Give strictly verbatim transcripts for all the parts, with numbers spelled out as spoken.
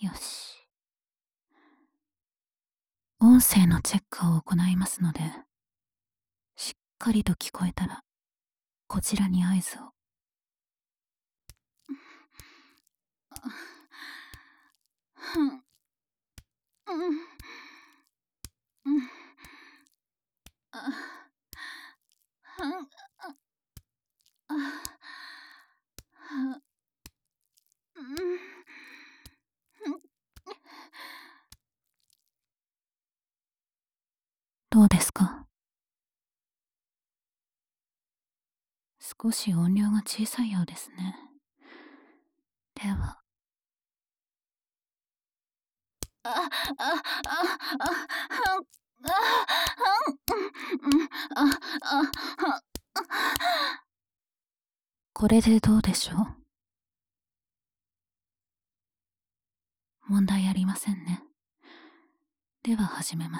よし。音声のチェックを行いますので、しっかりと聞こえたら、こちらに合図を。どうですか？少し音量が小さいようですね。では。あ、あ、あ、あ、あ、これでどうでしょう？問題ありませんね。では始めます。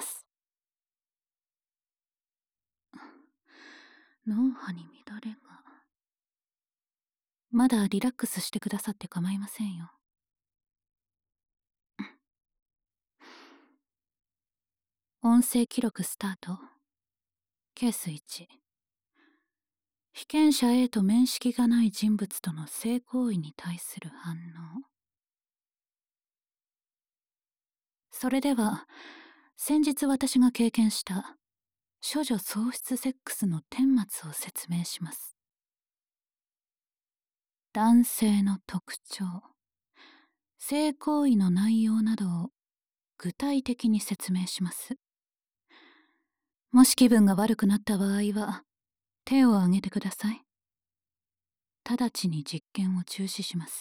脳波に乱れが。まだリラックスしてくださって構いませんよ。音声記録スタート。ケースいち。被験者 A と面識がない人物との性行為に対する反応。それでは、先日私が経験した処女喪失セックスの顛末を説明します。男性の特徴、性行為の内容などを具体的に説明します。もし気分が悪くなった場合は、手を挙げてください。直ちに実験を中止します。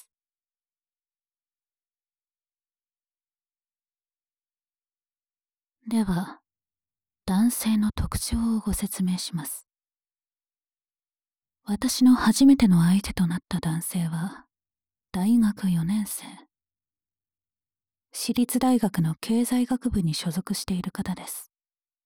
では、男性の特徴をご説明します。私の初めての相手となった男性は、大学よねん生。私立大学の経済学部に所属している方です。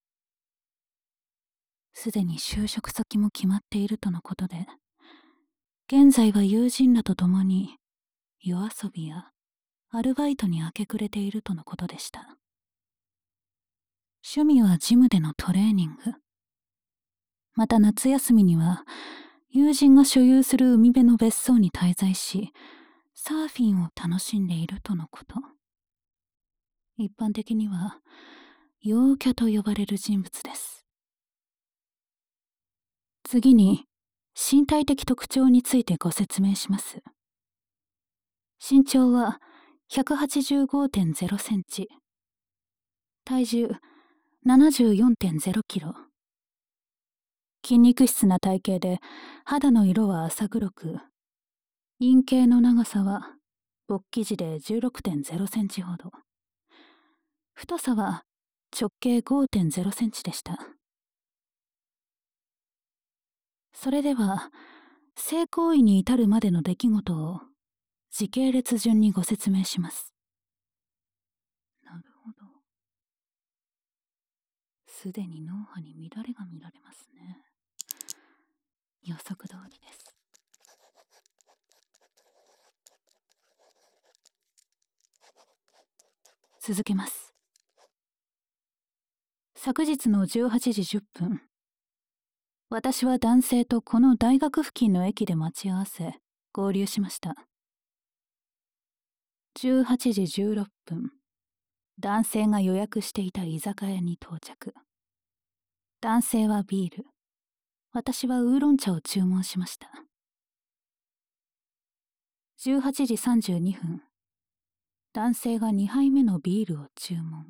すでに就職先も決まっているとのことで、現在は友人らと共に夜遊びやアルバイトに明け暮れているとのことでした。趣味はジムでのトレーニング。また夏休みには友人が所有する海辺の別荘に滞在し、サーフィンを楽しんでいるとのこと。一般的には陽キャと呼ばれる人物です。次に身体的特徴についてご説明します。身長は ひゃくはちじゅうごてんゼロセンチ、体重 ななじゅうよんてんゼロキロ、筋肉質な体型で肌の色は浅黒く、陰茎の長さは勃起時で じゅうろくてんゼロセンチほど、太さは直径 ごてんゼロセンチでした。それでは性行為に至るまでの出来事を時系列順にご説明します。なるほど。すでに脳波に乱れが見られますね。予測通りです。続けます。昨日のじゅうはちじじゅっぷん、私は男性とこの大学付近の駅で待ち合わせ合流しました。じゅうはちじじゅうろっぷん、男性が予約していた居酒屋に到着。男性はビール、私はウーロン茶を注文しました。じゅうはちじさんじゅうにふん、男性がにはいめのビールを注文。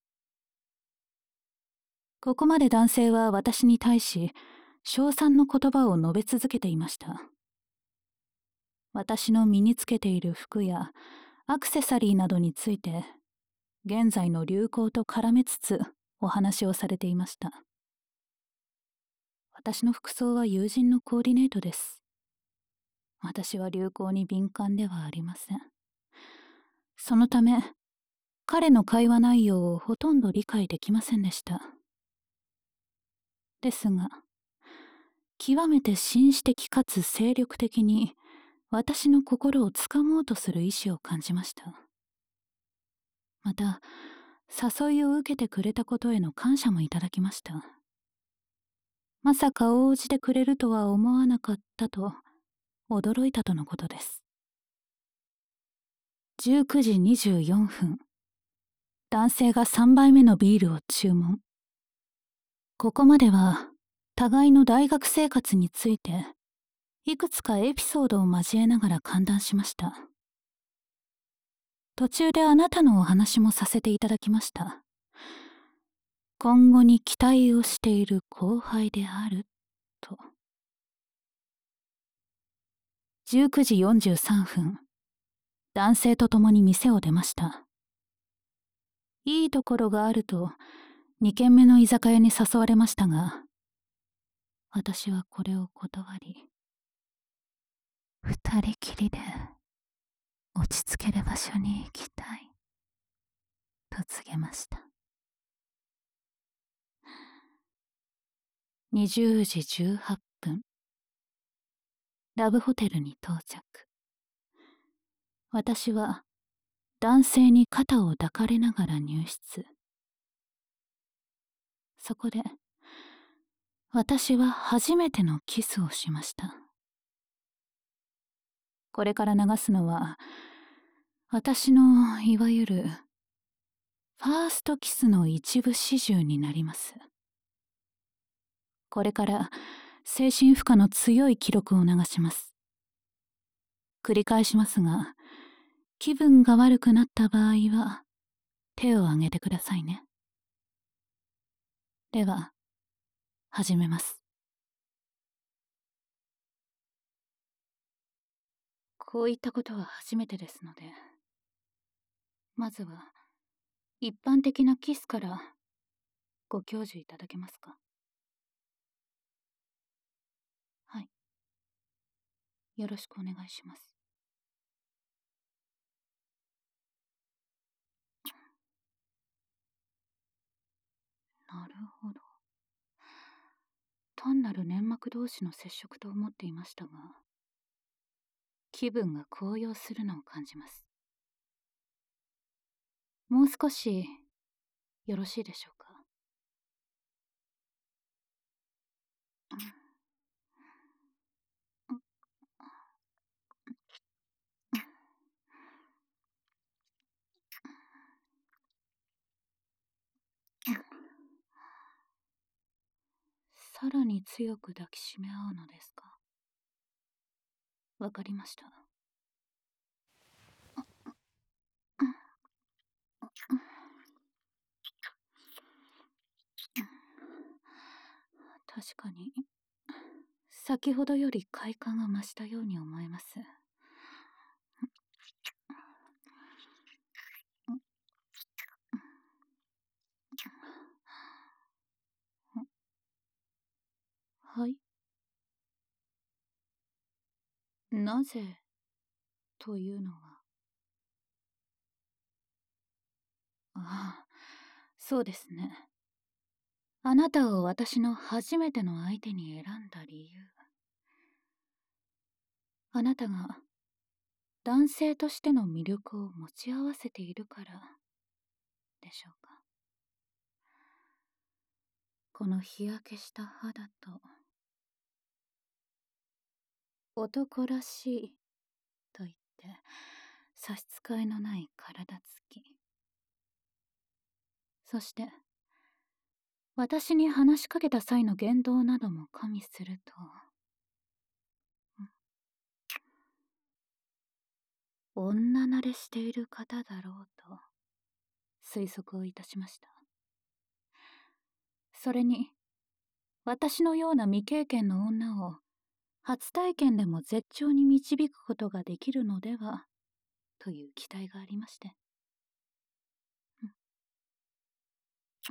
ここまで男性は私に対し称賛の言葉を述べ続けていました。私の身につけている服やアクセサリーなどについて現在の流行と絡めつつお話をされていました。私の服装は友人のコーディネートです。私は流行に敏感ではありません。そのため彼の会話内容をほとんど理解できませんでした。ですが極めて紳士的かつ精力的に私の心をつかもうとする意志を感じました。 また、誘いを受けてくれたことへの感謝もいただきました。まさか応じてくれるとは思わなかったと、驚いたとのことです。じゅうくじにじゅうよんふん、男性がさんばいめのビールを注文。ここまでは、互いの大学生活について、いくつかエピソードを交えながら歓談しました。途中であなたのお話もさせていただきました。今後に期待をしている後輩である、と。じゅうくじよんじゅうさんふん、男性と共に店を出ました。いいところがあると、に軒目の居酒屋に誘われましたが、私はこれを断り、二人きりで落ち着ける場所に行きたい、と告げました。にじゅうじじゅうはっぷん、ラブホテルに到着。私は男性に肩を抱かれながら入室。そこで私は初めてのキスをしました。これから流すのは私のいわゆるファーストキスの一部始終になります。これから精神負荷の強い記録を流します。繰り返しますが、気分が悪くなった場合は手を挙げてくださいね。では、始めます。こういったことは初めてですので、まずは一般的なキスからご教授いただけますか？はい。よろしくお願いします。なるほど。単なる粘膜同士の接触と思っていましたが、気分が高揚するのを感じます。もう少しよろしいでしょうか？さらに強く抱きしめ合うのですか？わかりました。確かに先ほどより快感が増したように思えます。はい。なぜというのは。ああ、そうですね。あなたを私の初めての相手に選んだ理由。あなたが男性としての魅力を持ち合わせているからでしょうか。この日焼けした肌と男らしいと言って差し支えのない体つき、そして私に話しかけた際の言動なども加味すると、女慣れしている方だろうと推測をいたしました。それに私のような未経験の女を初体験でも絶頂に導くことができるのではという期待がありまして。うんうん、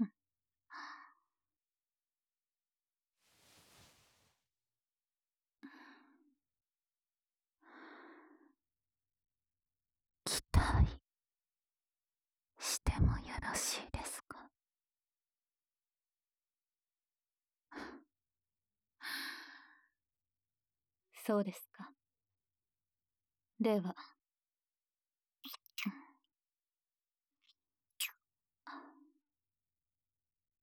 期待してもよろしいですか？そうですか。では、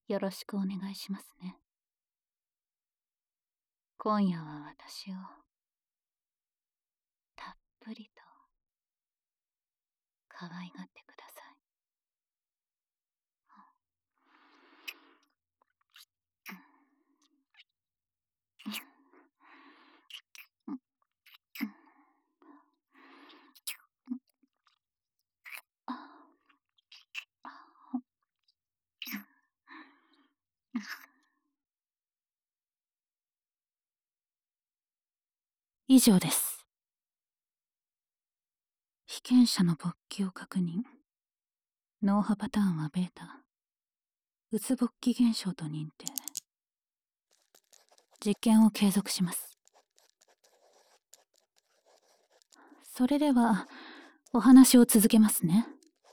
よろしくお願いしますね。今夜は私をたっぷりと可愛がってください。以上です。被験者の勃起を確認。脳波パターンはベータ。うつ勃起現象と認定。実験を継続します。それではお話を続けますね。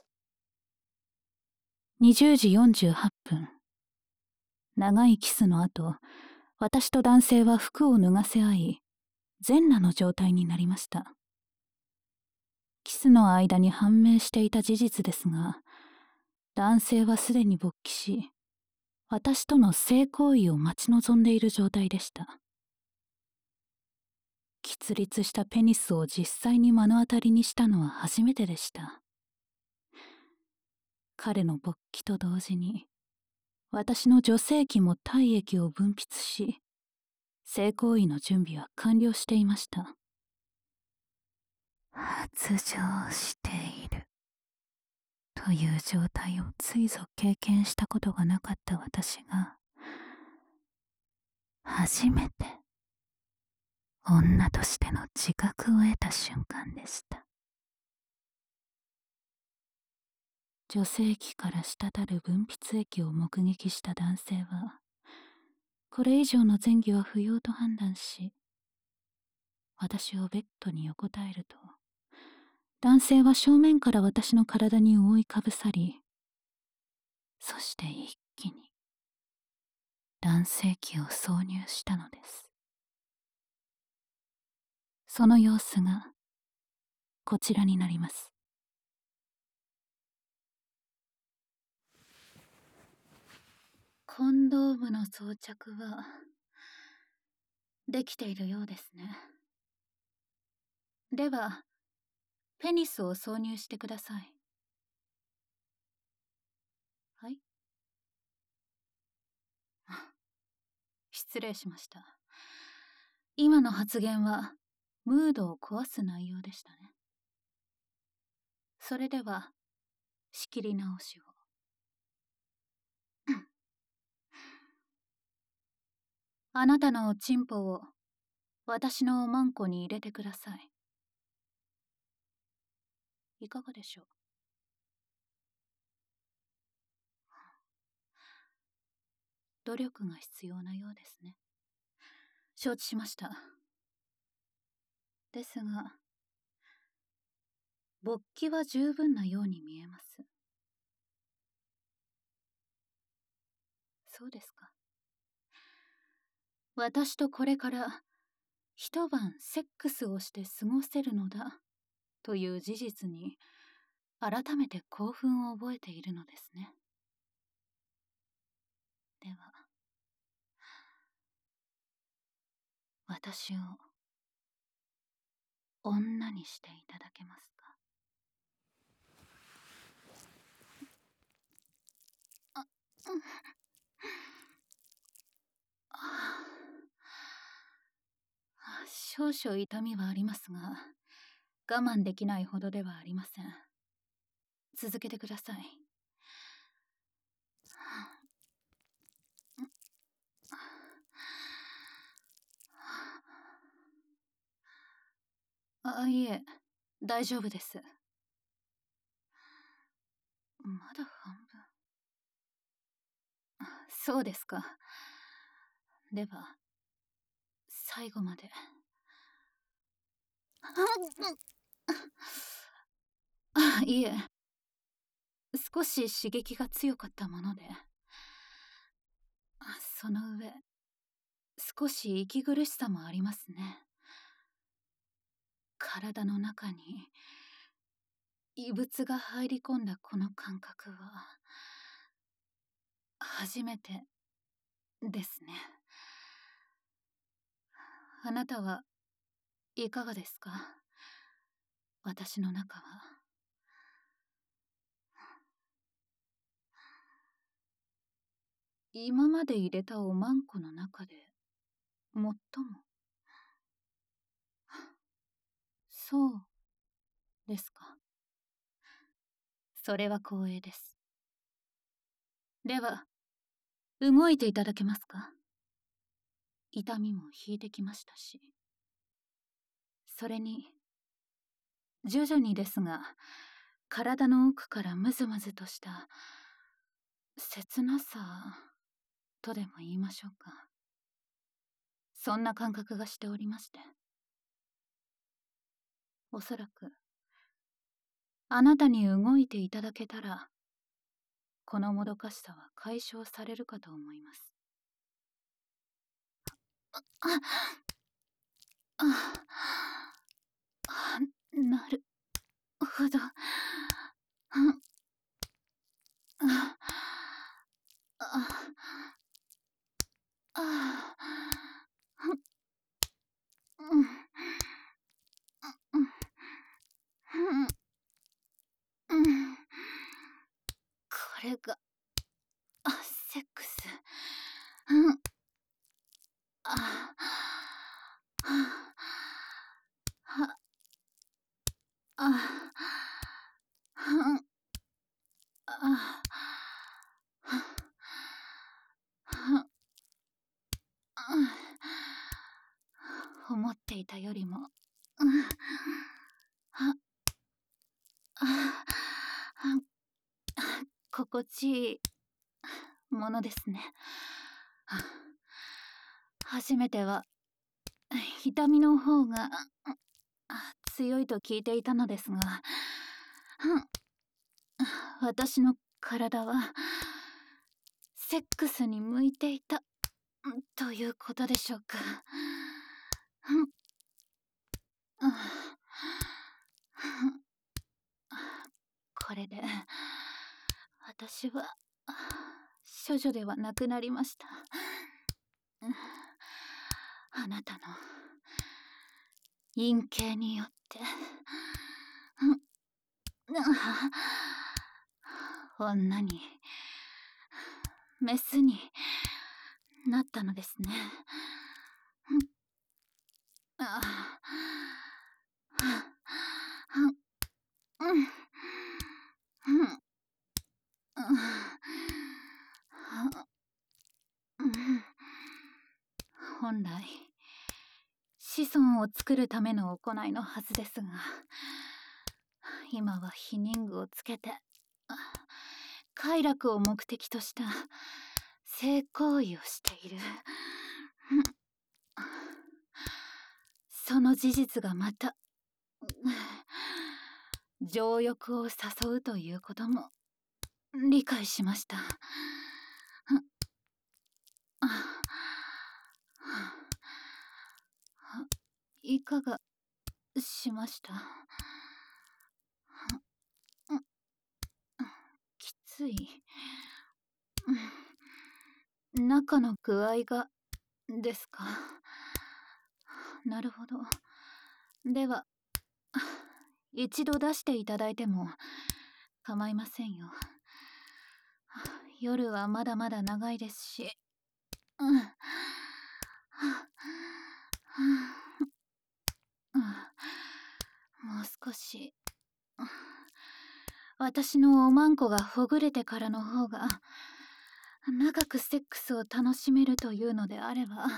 にじゅうじよんじゅうはっぷん。長いキスの後、私と男性は服を脱がせ合い、全裸の状態になりました。キスの間に判明していた事実ですが、男性はすでに勃起し、私との性行為を待ち望んでいる状態でした。喫立したペニスを実際に目の当たりにしたのは初めてでした。彼の勃起と同時に、私の女性器も体液を分泌し、性行為の準備は完了していました。発情しているという状態をついぞ経験したことがなかった私が、初めて女としての自覚を得た瞬間でした。女性器から滴る分泌液を目撃した男性は、これ以上の前戯は不要と判断し、私をベッドに横たえると、男性は正面から私の体に覆いかぶさり、そして一気に男性器を挿入したのです。その様子がこちらになります。コンドームの装着はできているようですね。では、ペニスを挿入してください。はい。失礼しました。今の発言はムードを壊す内容でしたね。それでは仕切り直しを。あなたのおちんぽを私のおまんこに入れてください。いかがでしょう。努力が必要なようですね。承知しました。ですが、勃起は十分なように見えます。そうですか。私とこれから一晩セックスをして過ごせるのだという事実に改めて興奮を覚えているのですね。では、私を女にしていただけますか。あ、うん、ああ、少々痛みはありますが、我慢できないほどではありません。続けてください。あ、いえ、大丈夫です。まだ半分。そうですか。では、最後まで。あ、いえ、少し刺激が強かったもので。その上、少し息苦しさもありますね。体の中に異物が入り込んだこの感覚は、 初めてですね。あなたはいかがですか？私の中は。今まで入れたおまんこの中で最も。そうですか。それは光栄です。では動いていただけますか？痛みも引いてきましたし。それに徐々にですが体の奥からムズムズとした切なさとでも言いましょうか、そんな感覚がしておりまして、おそらくあなたに動いていただけたらこのもどかしさは解消されるかと思います。あああなるほど。ああああうんうんこれがセックス。うんあはあああ思っていたよりも心地いいものですね。初めては痛みの方が強いと聞いていたのですが、私の体はセックスに向いていたということでしょうか。これで私は処女ではなくなりました。あなたの陰茎によって。女にメスになったのですね。本来子孫を作るための行いのはずですが、今は避妊具をつけて快楽を目的とした性行為をしている。その事実がまた情欲を誘うということも理解しました。いかがしました？きつい。中の具合がですか？なるほど。では一度出していただいても構いませんよ。夜はまだまだ長いですし。うんもう少し私のおまんこがほぐれてからの方が長くセックスを楽しめるというのであれば。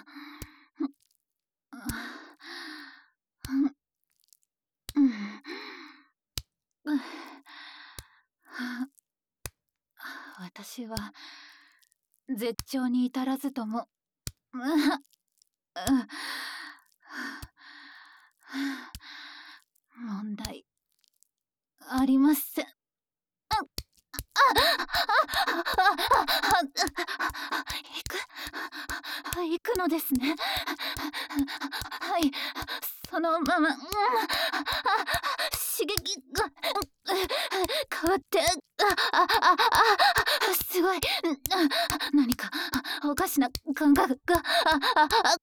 私は絶頂に至らずとも問題ありません。行く行くのですね。はい、そのまま刺激が変わって、すごいが、が、あ、あ、あ、あ、あ、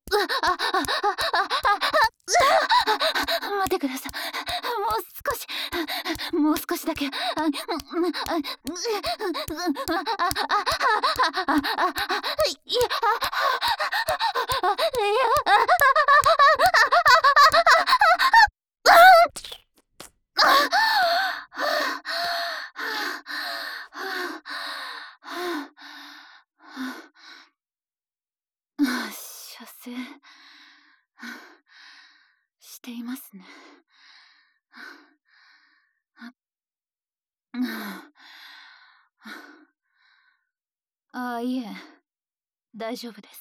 あ、待ってください。もう少し、もう少しだけ。あ、あ、いや、射精していますね。ああ、いえ、大丈夫です。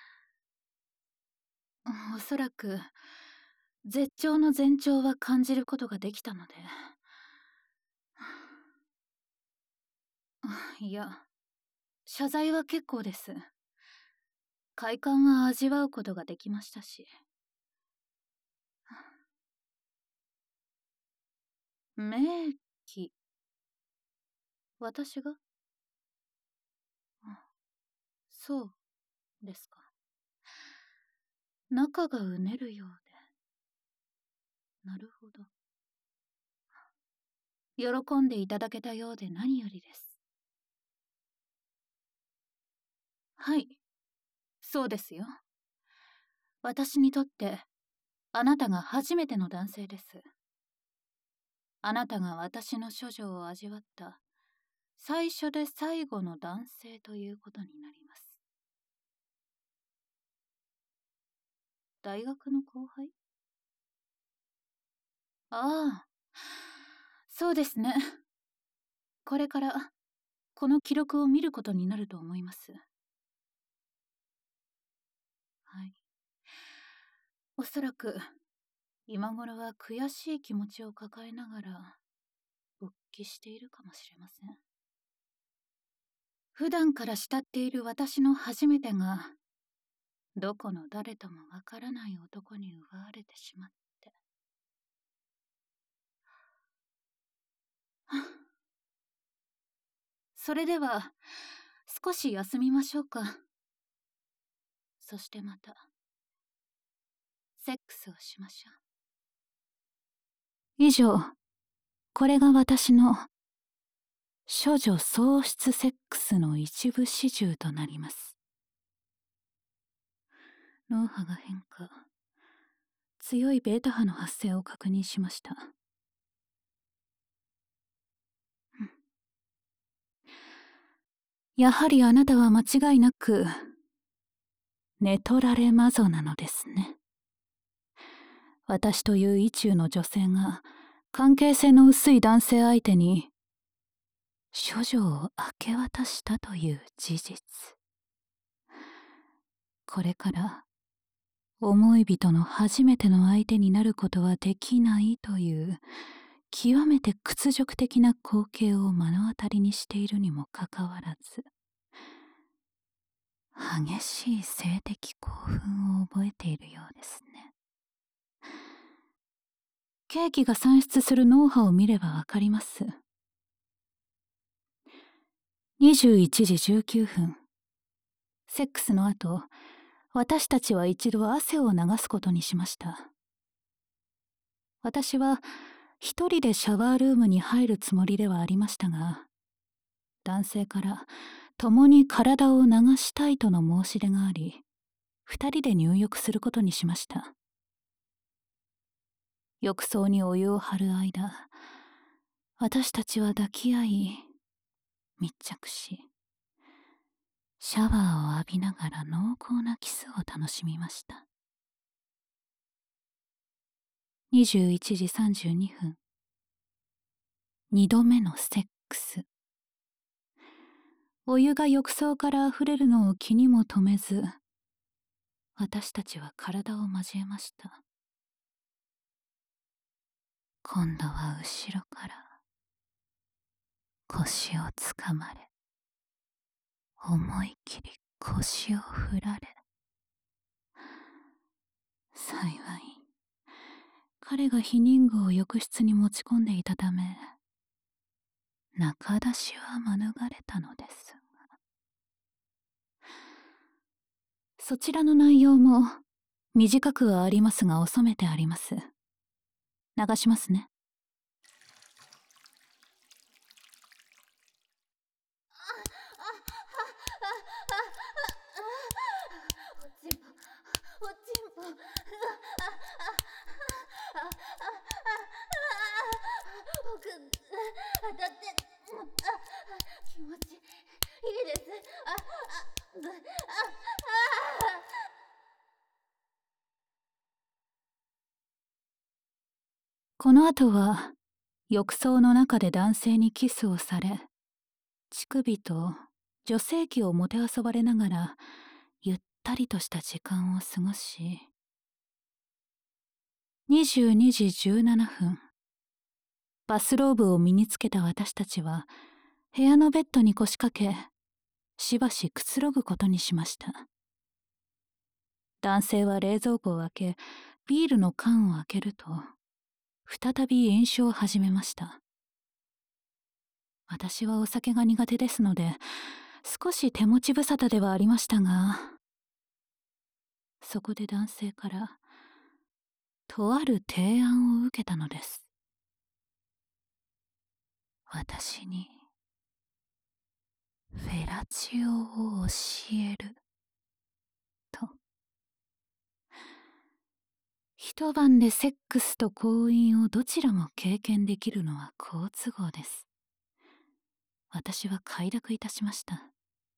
おそらく絶頂の前兆は感じることができたので。いや、謝罪は結構です。快感は味わうことができましたし。名器。私が？そうですか。中がうねるようで。なるほど。喜んでいただけたようで何よりです。はい、そうですよ。私にとってあなたが初めての男性です。あなたが私の処女を味わった最初で最後の男性ということになります。大学の後輩？ああ、そうですね。これからこの記録を見ることになると思います。はい。おそらく今頃は悔しい気持ちを抱えながら勃起しているかもしれません。普段から慕っている私の初めてがどこの誰ともわからない男に奪われてしまって。それでは少し休みましょうか。そしてまたセックスをしましょう。以上、これが私の処女喪失セックスの一部始終となります。脳波が変化、強いベータ波の発生を確認しました。やはりあなたは間違いなく寝取られ魔女なのですね。私という意中の女性が関係性の薄い男性相手に処女を明け渡したという事実。これから思い人の初めての相手になることはできないという極めて屈辱的な光景を目の当たりにしているにもかかわらず、激しい性的興奮を覚えているようですね。ケーキが算出する脳波を見ればわかります。にじゅういちじじゅうきゅうふん、セックスの後、私たちは一度汗を流すことにしました。私は一人でシャワールームに入るつもりではありましたが、男性から共に体を流したいとの申し出があり、二人で入浴することにしました。浴槽にお湯を張る間、私たちは抱き合い、密着し、シャワーを浴びながら濃厚なキスを楽しみました。にじゅういちじさんじゅうにふん、二度目のセックス。お湯が浴槽からあふれるのを気にも留めず、私たちは体を交えました。今度は後ろから腰をつかまれ、思い切り腰を振られ。幸い、彼が避妊具を浴室に持ち込んでいたため、中出しは免れたのですが。 そちらの内容も短くはありますが収めてあります。流しますね。 おちんぽ、おちんぽ、僕、当たって、気持ちいいです。あ、あ、あ、あ、 この後は浴槽の中で男性にキスをされ、乳首と女性器をもてあそばれながらゆったりとした時間を過ごし、にじゅうにじじゅうななふん、バスローブを身につけた私たちは部屋のベッドに腰掛け、しばしくつろぐことにしました。男性は冷蔵庫を開け、ビールの缶を開けると再び飲酒を始めました。私はお酒が苦手ですので少し手持ち無沙汰ではありましたが、そこで男性からとある提案を受けたのです。私にフェラチオを教えると。一晩でセックスと婚姻をどちらも経験できるのは好都合です。私は快諾いたしました。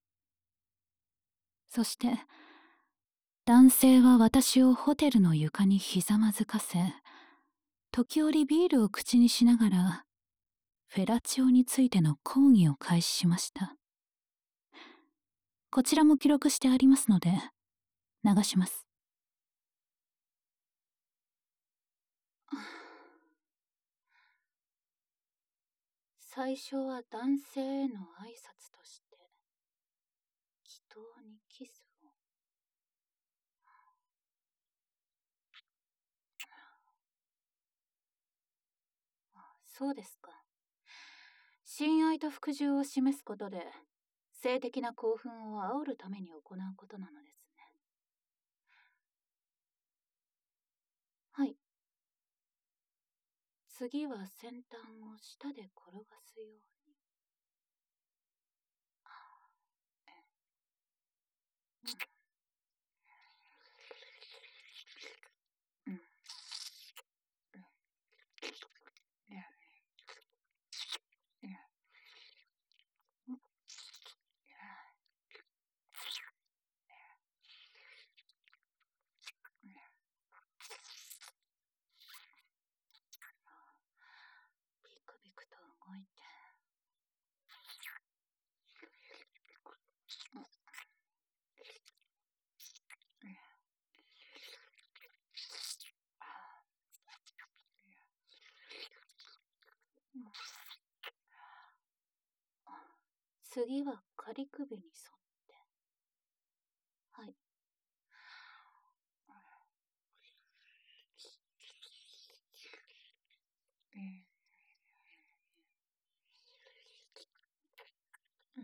そして男性は私をホテルの床にひざまずかせ、時折ビールを口にしながらフェラチオについての講義を開始しました。こちらも記録してありますので流します。最初は男性への挨拶として祈祷にキスを。そうですか。親愛と服従を示すことで性的な興奮を煽るために行うことなのですね。はい。次は先端を舌で転がすように。うん。うん。ビクビクと動いて。次は仮首に沿って。はい。うん。うん。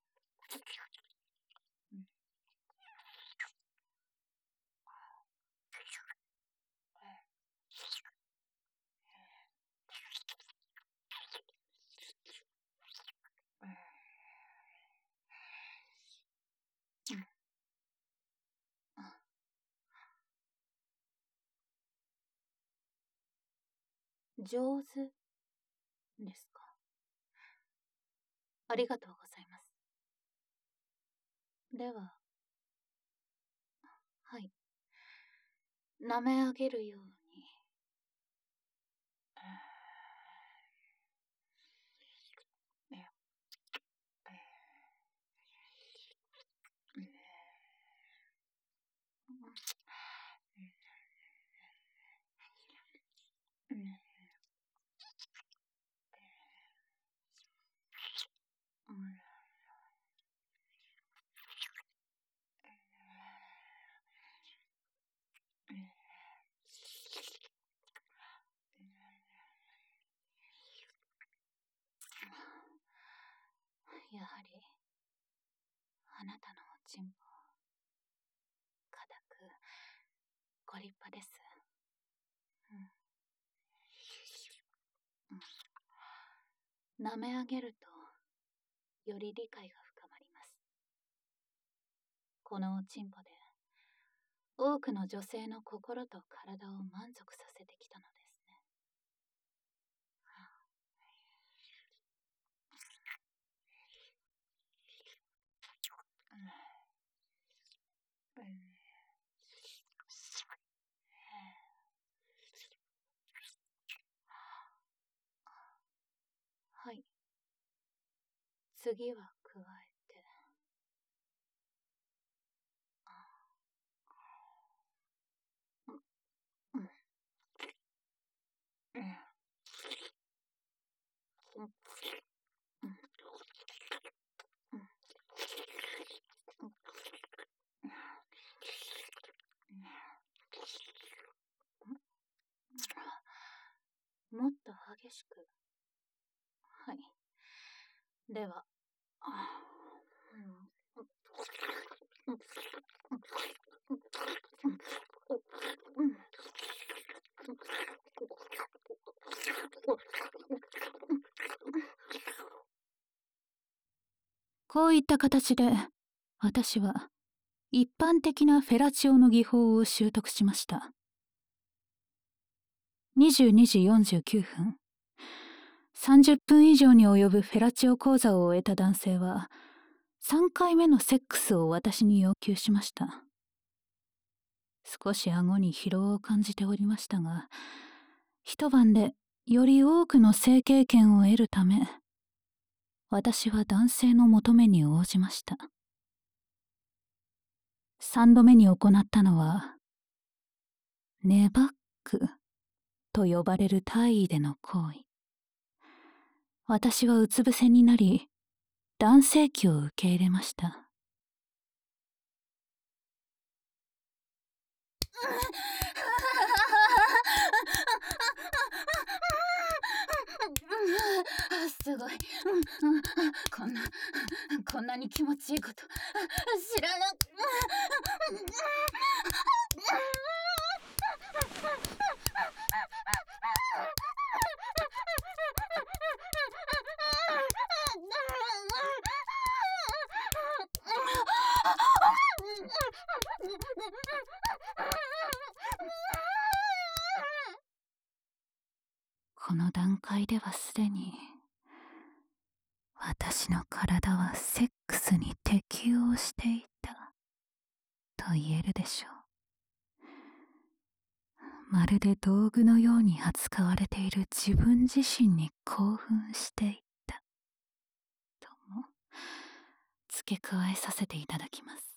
上手ですか。ありがとうございます。では、はい。舐め上げるように。やはりあなたのおちんぽご立派です。うん、舐め上げるとより理解が深まります。このおちんぽで多くの女性の心と体を満足させてきたのですね。はい。次は加えて。うん。うん。もっと激しく。はい。では、こういった形で私は一般的なフェラチオの技法を習得しました。にじゅうにじよんじゅうきゅうふん、さんじゅっぷん以上に及ぶフェラチオ講座を終えた男性はさんかいめのセックスを私に要求しました。少し顎に疲労を感じておりましたが、一晩でより多くの性経験を得るため、私は男性の求めに応じました。三度目に行ったのは、ネバックと呼ばれる体位での行為。私はうつ伏せになり、男性器を受け入れました。すごい、こんなこんなに気持ちいいこと知らなく。この段階ではすでに私の体はセックスに適応していたと言えるでしょう。まるで道具のように扱われている自分自身に興奮していたとも付け加えさせていただきます。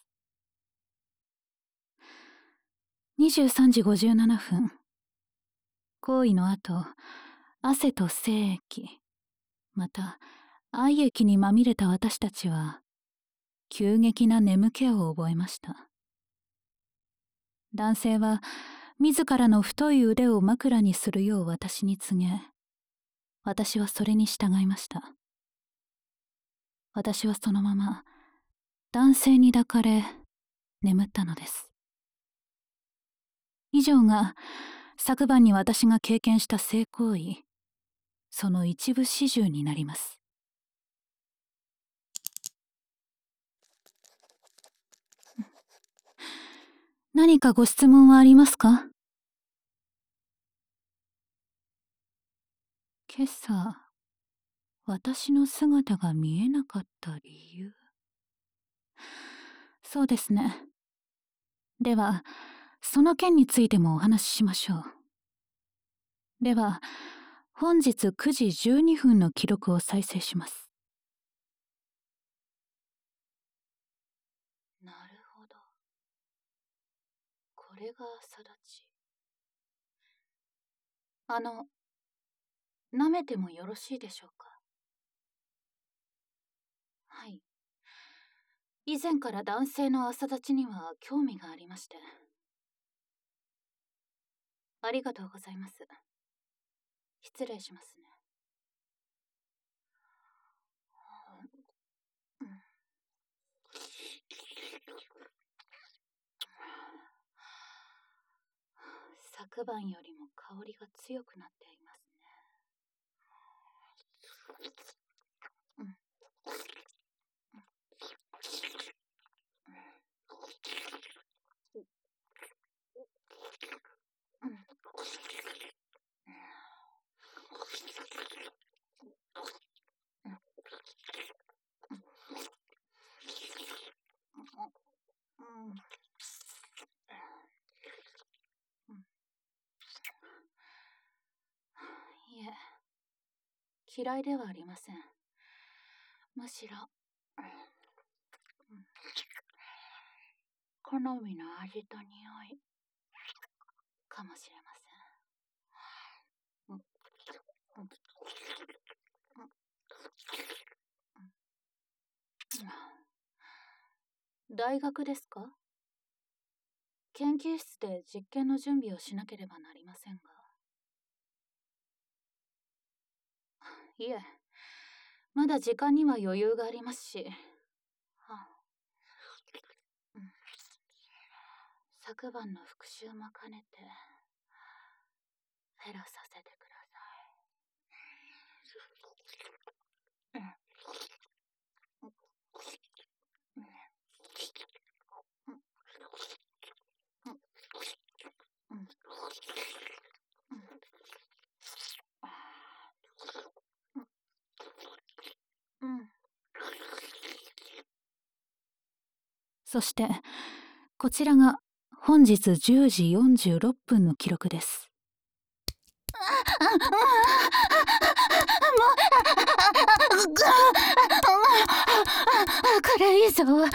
にじゅうさんじごじゅうななふん、行為の後、汗と精液、また愛液にまみれた私たちは急激な眠気を覚えました。男性は自らの太い腕を枕にするよう私に告げ、私はそれに従いました。私はそのまま男性に抱かれ眠ったのです。以上が昨晩に私が経験した性行為、その一部始終になります。何かご質問はありますか？今朝、私の姿が見えなかった理由。そうですね。では、その件についてもお話ししましょう。では、本日くじじゅうにふんの記録を再生します。なるほど。これが朝立ち。あの、舐めてもよろしいでしょうか？はい。以前から男性の朝立ちには興味がありまして。ありがとうございます。失礼しますね。 昨晩よりも香りが強くなっていますね。うん。いえ、嫌いではありません。むしろ、うん、好みの味と匂いかもしれません。うんうんうん、大学ですか？研究室で実験の準備をしなければなりませんが。いえ、まだ時間には余裕がありますし。はあ、うん、昨晩の復習も兼ねてフェラさせてください。うんうん、そしてこちらが本日じゅうじよんじゅうろっぷんの記録です。これ以上は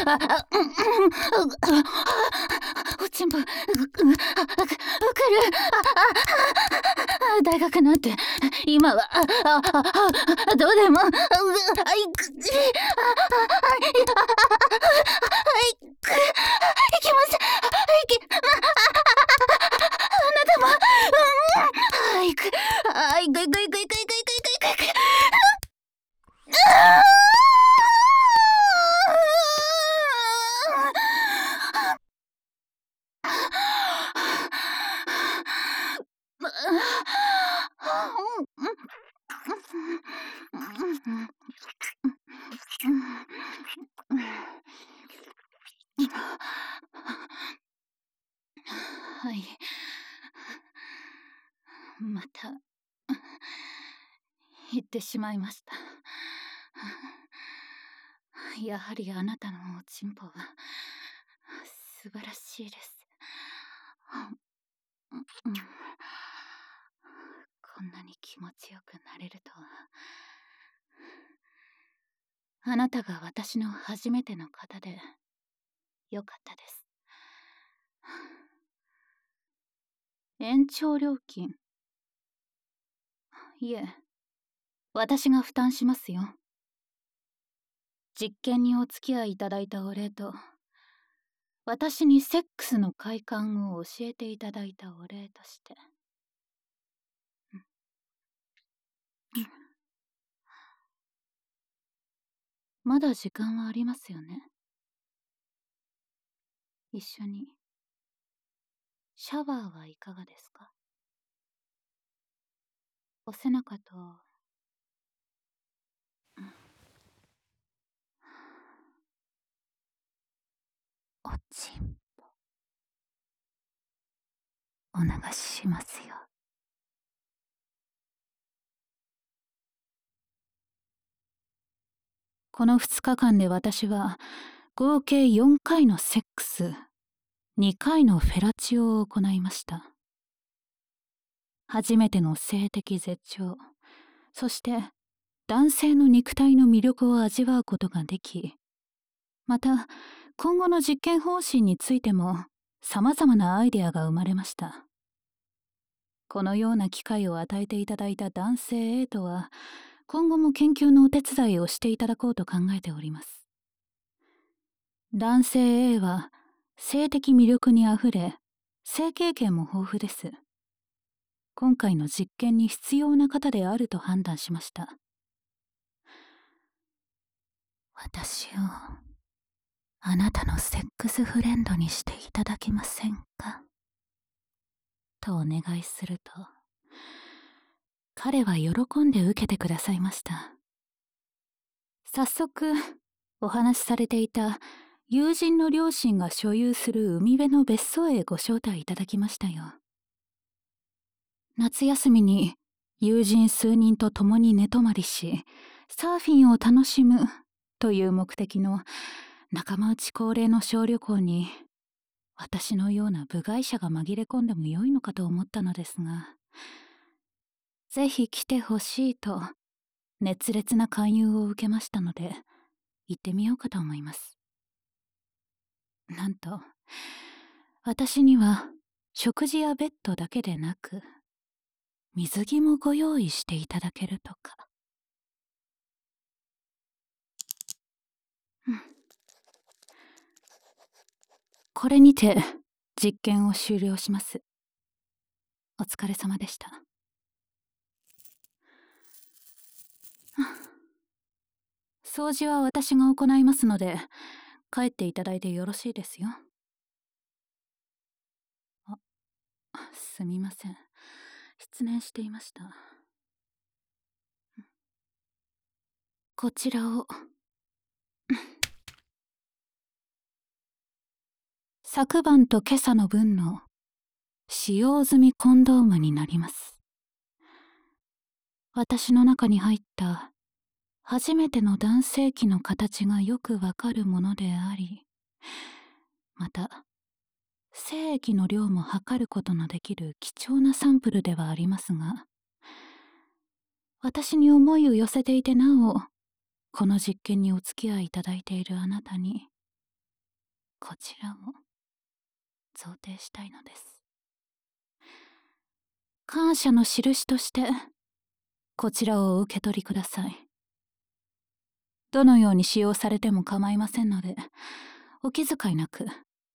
おちんぽうくる。大学なんて今はどうでも。いきます。あなたも。いく。あ、いくいくいくいくいくいくいくいくいく。はい。また言ってしまいました。やはりあなたのおちんぽは素晴らしいです。こんなに気持ちよくなれるとは。あなたが私の初めての方でよかったです。延長料金。いえ、私が負担しますよ。実験にお付き合いいただいたお礼と、私にセックスの快感を教えていただいたお礼として。うんうん、まだ時間はありますよね。一緒にシャワーはいかがですか？お背中と、うん、おちんぽお流ししますよ。このふつかかんで私は合計よんかいのセックス、にかいのフェラチオを行いました。初めての性的絶頂、そして男性の肉体の魅力を味わうことができ、また今後の実験方針についても様々なアイデアが生まれました。このような機会を与えていただいた男性 A とは、今後も研究のお手伝いをしていただこうと考えております。男性 A は性的魅力にあふれ、性経験も豊富です。今回の実験に必要な方であると判断しました。私をあなたのセックスフレンドにしていただけませんかとお願いすると、彼は喜んで受けてくださいました。早速、お話しされていた友人の両親が所有する海辺の別荘へご招待いただきましたよ。夏休みに友人数人と共に寝泊まりし、サーフィンを楽しむという目的の仲間内恒例の小旅行に、私のような部外者が紛れ込んでもよいのかと思ったのですが、ぜひ来てほしいと熱烈な勧誘を受けましたので、行ってみようかと思います。なんと、私には食事やベッドだけでなく、水着もご用意していただけるとか。うん、これにて実験を終了します。お疲れ様でした。掃除は私が行いますので、帰っていただいてよろしいですよ。あ、すみません。失念していました。こちらを。昨晩と今朝の分の使用済みコンドームになります。私の中に入った初めての男性器の形がよくわかるものであり、また精液の量も測ることのできる貴重なサンプルではありますが、私に思いを寄せていてなおこの実験にお付き合いいただいているあなたにこちらを贈呈したいのです。感謝の印としてこちらをお受け取りください。どのように使用されても構いませんのでお気遣いなく。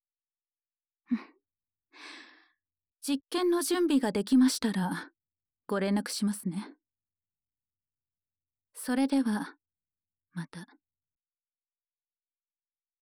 実験の準備ができましたらご連絡しますね。それではまた。